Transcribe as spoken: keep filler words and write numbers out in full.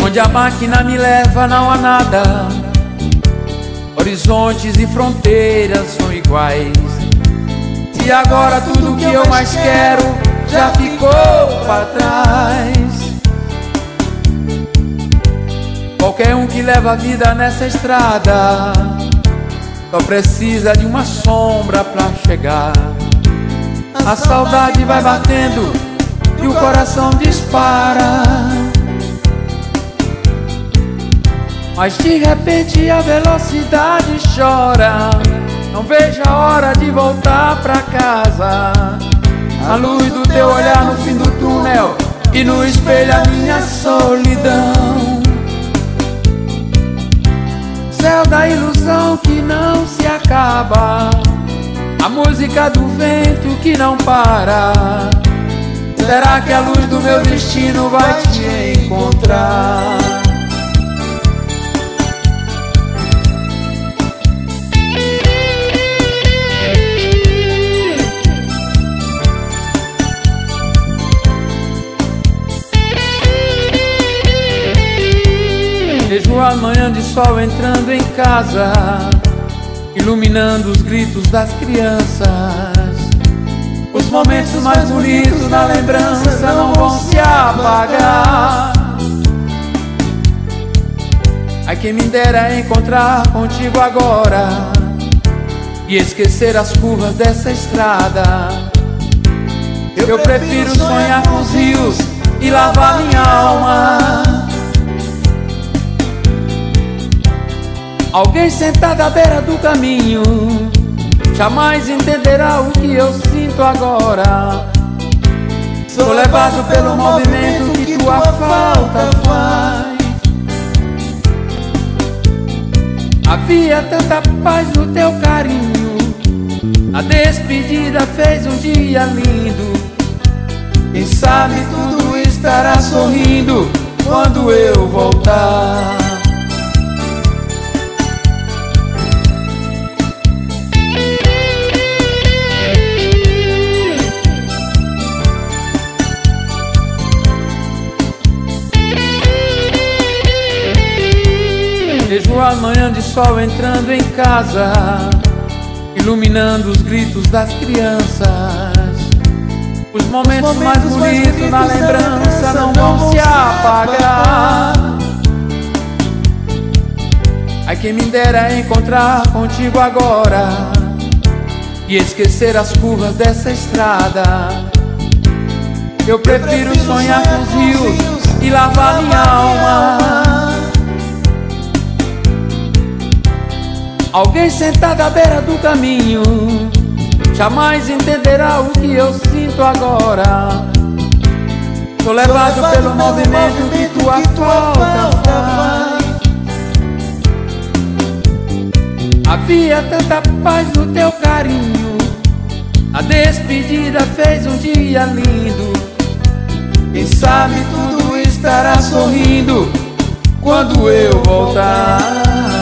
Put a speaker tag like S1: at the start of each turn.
S1: Onde a máquina me leva não há nada, horizontes e fronteiras são iguais. Se agora tudo que eu mais quero já ficou para trás. Qualquer um que leva a vida nessa estrada só precisa de uma sombra pra chegar. A saudade vai batendo e o coração dispara, mas de repente a velocidade chora. Não vejo a hora de voltar pra casa. A luz do teu olhar no fim do túnel e no espelho a minha solidão. Céu da ilusão que não se acaba, a música do vento que não para. Será que a luz do meu destino vai te encontrar? Vejo a manhã de sol entrando em casa, iluminando os gritos das crianças. Os momentos mais bonitos da lembrança não vão se apagar. Ai, quem me dera encontrar contigo agora e esquecer as curvas dessa estrada. Eu prefiro sonhar com os rios e lavar minha alma. Alguém sentado à beira do caminho jamais entenderá o que eu sinto agora. Sou levado pelo movimento que tua falta faz. Havia tanta paz no teu carinho, a despedida fez um dia lindo. Quem sabe tudo estará sorrindo quando eu voltar. Vejo a manhã de sol entrando em casa, iluminando os gritos das crianças. Os momentos, Os momentos mais bonitos na lembrança não vão se apagar. Ai, quem me dera encontrar contigo agora e esquecer as curvas dessa estrada. Eu prefiro sonhar com os rios e lavar minha alma. Alguém sentado à beira do caminho jamais entenderá o que eu sinto agora. Sou levado pelo movimento que tua falta faz. Havia tanta paz no teu carinho, a despedida fez um dia lindo. Quem sabe tudo estará sorrindo quando eu voltar.